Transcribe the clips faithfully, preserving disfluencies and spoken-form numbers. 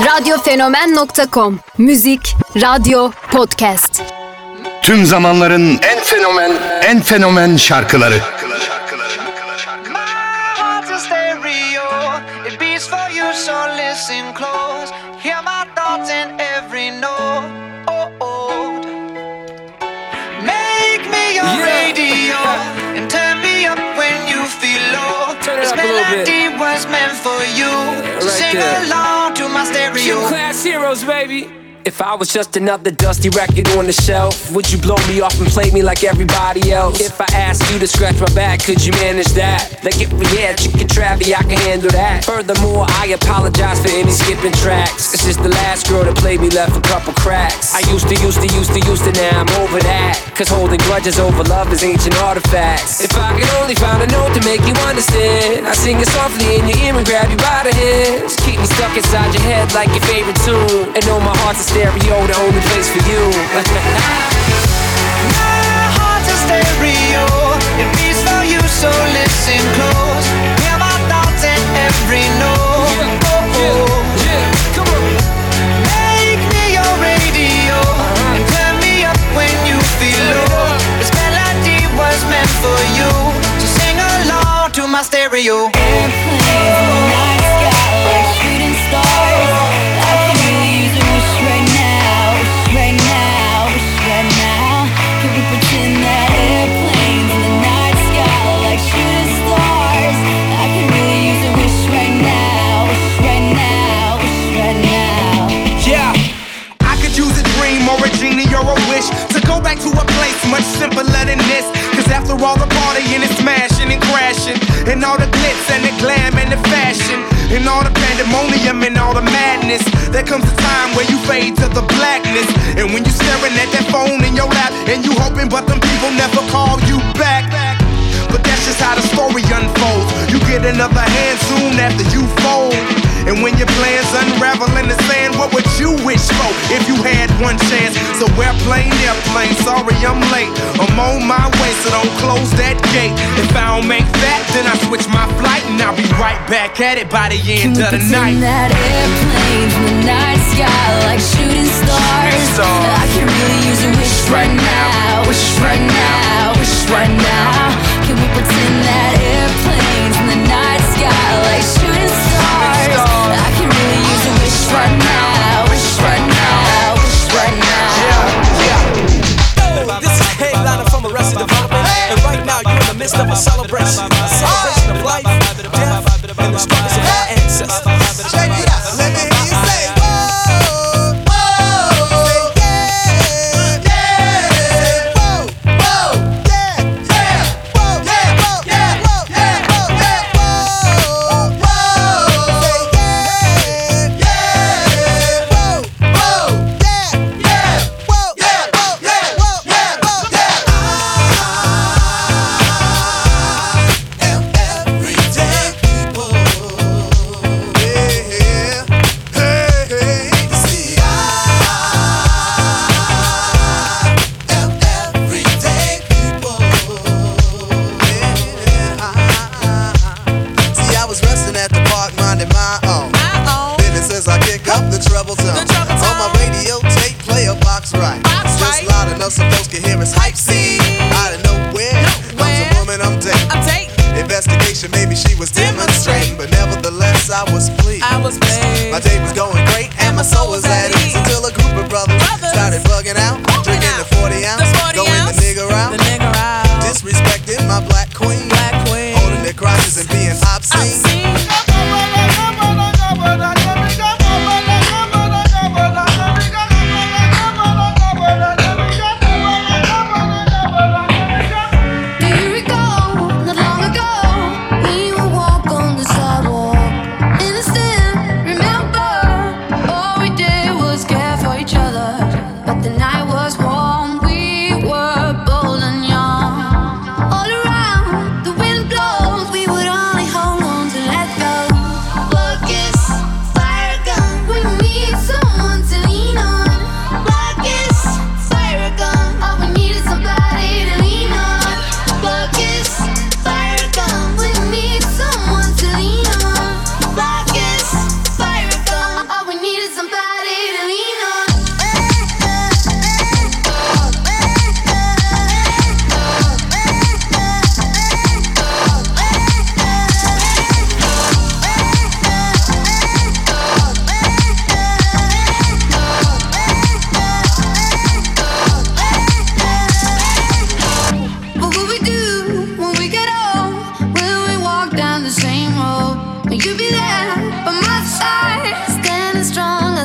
radyofenomen nokta com. Müzik, radyo, podcast. Tüm zamanların en fenomen, en fenomen şarkıları. Melody was meant for you. So sing along to my stereo. Two class heroes, baby. If I was just another dusty record on the shelf, would you blow me off and play me like everybody else? If I asked you to scratch my back, could you manage that? Like if we had chicken Travie, I can handle that. Furthermore, I apologize for any skipping tracks. This is the last girl that played me, left a couple cracks. I used to, used to, used to, used to, now I'm over that. Cause holding grudges over love is ancient artifacts. If I could only find a note to make you understand, I sing it softly in your ear and grab you by the hands. Keep me stuck inside your head like your favorite tune. And know my heart's a stereo, the only place for you. My heart's a stereo, it beats for you, so listen close. Hear my thoughts in every note. Yeah, oh, oh. yeah, yeah, come on. Make me your radio, uh-huh. and turn me up when you feel low. This melody was meant for you, so sing along to my stereo. Airplanes in the night sky like shooting stars. I can really use a wish right now, wish right now, wish right now. Can we pretend that airplanes in the night sky like shooting stars? I can really use a wish right now, wish right now, wish right now. Yeah, I could use a dream or a genie or a wish to go back to a place much simpler than this. Cause after all the partying and smashing and crashing, and all the glitz and the glam and the fashion, and all the pandemonium and all the madness, there comes a time where you fade to the blackness. And when you staring at that phone in your lap, and you hoping but them people never call you back. But that's just how the story unfolds. You get another hand soon after you fold. And when your plans unravel in the sand, what would you wish for if you had one chance? So airplane, airplane, sorry I'm late. I'm on my way, so don't close that gate. If I don't make that, then I switch my flight, and I'll be right back at it by the end of the night. Can we pretend that airplanes in the night sky like shooting stars? stars. I can really use a wish right now, wish right now, wish right now. Can we pretend that airplanes in the night sky like shooting stars? I can really use a wish right now, wish right now, wish right now. Yeah, yeah. This is Headliner from Arrested Development, and right now you're in the midst of a celebration, a celebration of life, death, and the struggles of our ancestors. Check it out, let me hear you say, whoa, whoa, yeah, yeah, whoa, whoa, yeah, yeah, whoa, yeah, whoa, yeah, whoa, yeah, whoa, yeah, whoa, whoa, yeah, yeah, whoa, whoa, yeah, yeah, whoa, yeah, whoa, yeah, whoa, yeah, whoa, yeah. I am everyday people. Yeah, hey, hey. See, I am everyday people. Yeah. See, I was resting at the park, minding my own business as I kick up the treble tone. On my radio tape, play a box right. Just loud enough so folks can hear us hype scene. Out of nowhere comes a woman I'm dating. Investigation, maybe she was demonstrating, but nevertheless I was pleased. My day was going great and my soul was at ease until a group of brothers started bugging out, drinking the forty ounce, going the nigger out, disrespecting my black queen, holding their crotches and being obscene. Do you recall not long ago we would walk on the sidewalk? Innocent, remember all we did was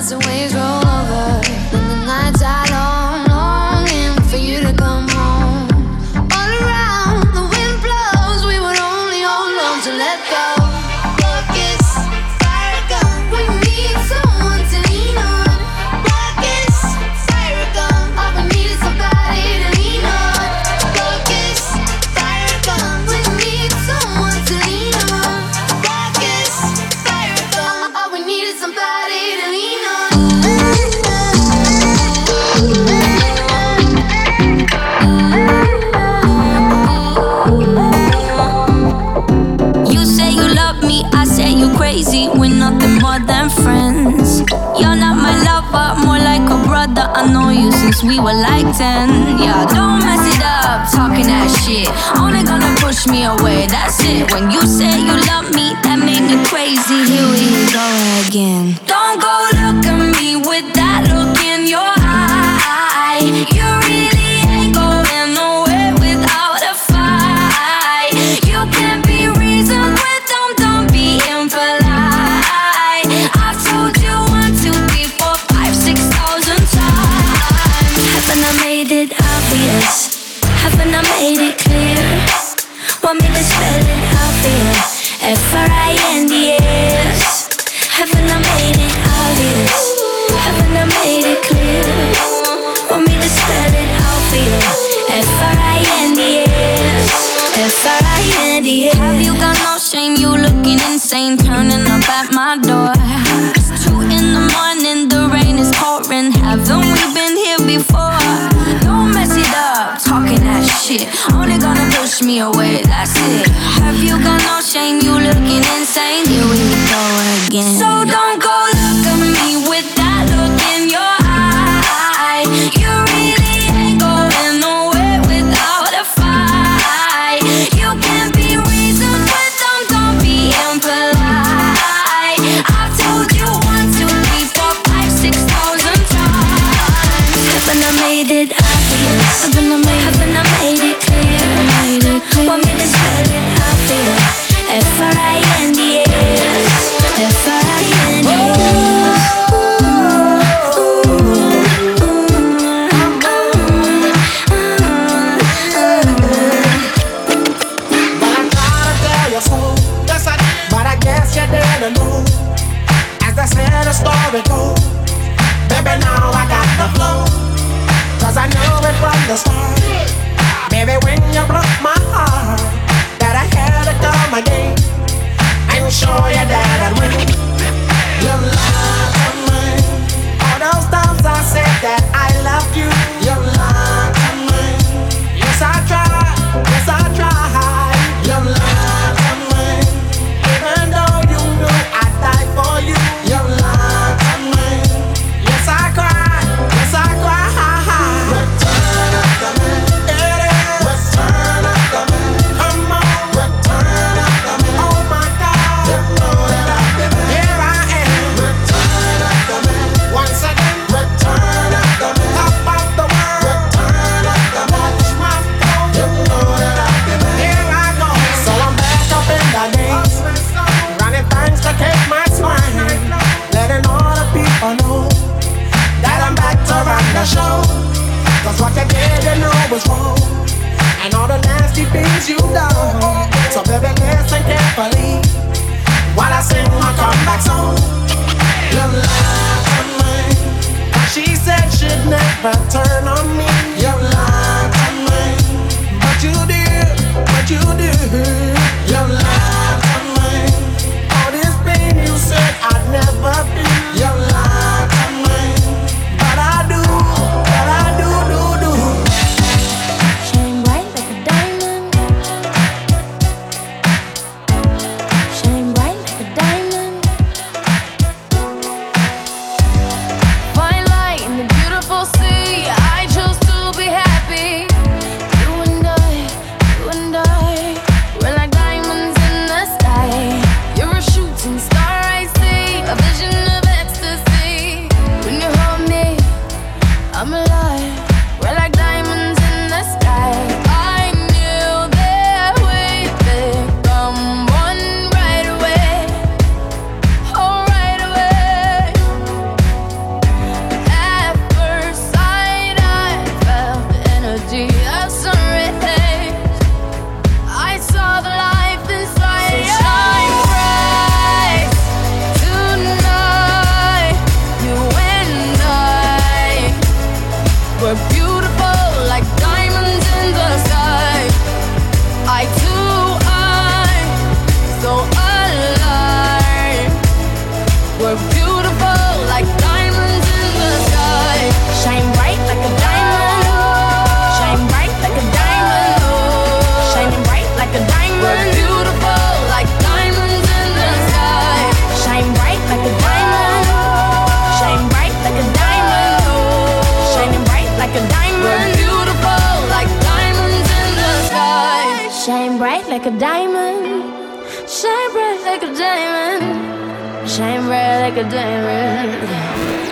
as the waves roll over, and the nights are long, longing for you to come home. All around, the wind blows, we would only hold on to let go. Focus, fire gun, we need someone to lean on. Focus, fire gun, all we need is somebody to lean on. Focus, fire gun, we need someone to lean on. Focus, fire gun, all we need is somebody to lean on. You say you love me, I say you crazy. We're nothing more than friends. You're not my lover, more like a brother. I know you since we were like ten. Yeah, don't mess it up, talking that shit. Only gonna push me away, that's it. When you say you love me, that made me crazy. Here we go again. Don't go look at me with that look in your eye. You really ain't going nowhere without a fight. You can't be reasoned with, don't, don't be impolite. I've told you one, two, three, four, five, six thousand times. Haven't I made it obvious? Haven't I made it clear? Want me to spell it out for you? F R I N D S. Haven't I made it obvious? Haven't I made it clear? Want me to spell it out for you? F R I N D S. F R I N D S. Have you got no shame? You looking insane, turning up at my door. It's two in the morning, the rain is pouring. Haven't we been here before? Don't mess it up, talking that shit. Only gonna push me away, that's it. Have you got no shame? You looking insane. Here we go again. So don't go look at me with that look in your eye. You really ain't going nowhere without a fight. You can't be reasoned with, don't, don't be impolite. I've told you one, two, three, four, five, six thousand times. Haven't I made it obvious? Haven't I made, haven't I made it clear? Made it clear. Want me to spell it out for you? F R I N D S. F R I N D S. But I gotta tell you so. Yes, I did. But I guess you didn't know. As they said, the story goes. Baby, now I got the flow. Cause I knew it from the start. Baby, when you broke my heart, that I had to come again and show you that I'd win. You lied to me. All those times I said that I loved you. You lied to me. Yes, I tried. Yes, I tried. You lied to me. Even though you knew I'd die for you. You lied to me. Yes, I cried. Yes, I cried. Return of the man. It is. Return of the man. Come on. Return of the man. Oh my God. You know that I've been there. Here I am. Return of the man. Once again. Return of the man. Top of the world. Return of the man. Watch my phone. You know that I've been there. Here I go. So I'm back up in the game. Running thanks to keep my swine. Letting all the people know that I'm back to run the show. Cause what you did, you know was wrong. And all the nasty things you done. So baby, listen carefully while I sing my comeback song. You lied to me. She said she'd never turn on me. You lied to me. But you did, but you did. You lied to me. All this pain you said I'd never feel. You lied to me. But I do, but I do, do, do. Shine bright like a diamond. Shine bright like a diamond. like a diamond. Shine bright like a diamond. Shine bright like a diamond.